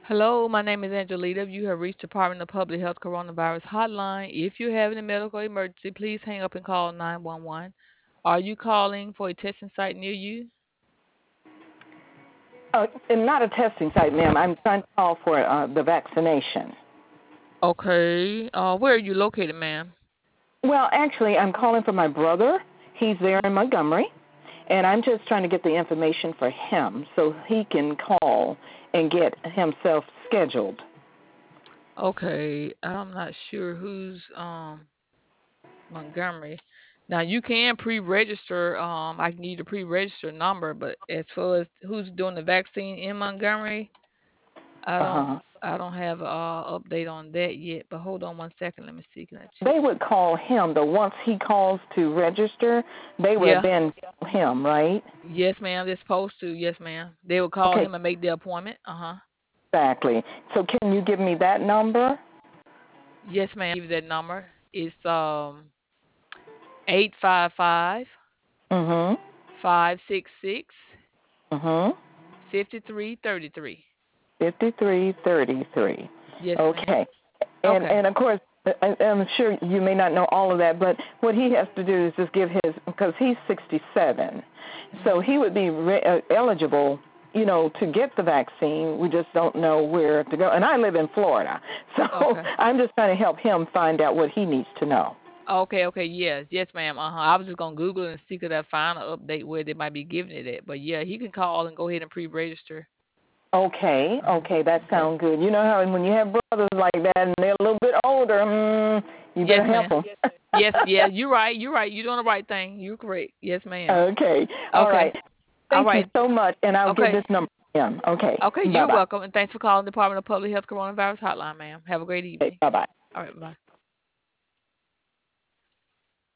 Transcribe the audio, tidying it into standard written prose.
Hello, my name is Angelita. You have reached Department of Public Health Coronavirus Hotline. If you're having a medical emergency, please hang up and call 911. Are you calling for a testing site near you? And not a testing site, ma'am. I'm trying to call for the vaccination. Okay. Where are you located, ma'am? Well, actually, I'm calling for my brother. He's there in Montgomery, and I'm just trying to get the information for him so he can call and get himself scheduled. Okay. I'm not sure who's Montgomery. Now you can pre-register. I can give you the pre-register number, but as far as who's doing the vaccine in Montgomery, I Uh don't huh. I don't have update on that yet. But hold on one second. Let me see. Can I check? They would call him, but once he calls to register, they would Yeah. then call him, right? Yes, ma'am. They're supposed to. Yes, ma'am. They will call Okay, him and make the appointment. Uh-huh. exactly. So can you give me that number? Yes, ma'am. Give you that number. It's 855 Mhm. 566 Mhm. 5333. 5333. Yes, ma'am. Okay. And Okay. and of course, I'm sure you may not know all of that, but what he has to do is just give his, because he's 67, so Mhm. he would be eligible, to get the vaccine. We just don't know where to go. And I live in Florida, so Okay. I'm just trying to help him find out what he needs to know. Okay, okay, yes, yes, ma'am. Uh-huh. I was just gonna Google it and see could I find an update where they might be giving it at. But yeah, he can call and go ahead and pre-register. Okay, Uh-huh. okay, that Okay. sounds good. You know how when you have brothers like that and they're a little bit older, you better Yes, help ma'am. them. Yes, yeah, you're right. You're right. You're doing the right thing. You're correct. Yes, ma'am. Okay, all Okay. right. All Thank you right. so much, and I'll give Okay. this number to him. Okay, Okay, you're bye-bye. welcome. And thanks for calling the Department of Public Health Coronavirus Hotline, ma'am. Have a great Okay, evening. bye-bye. All right, bye.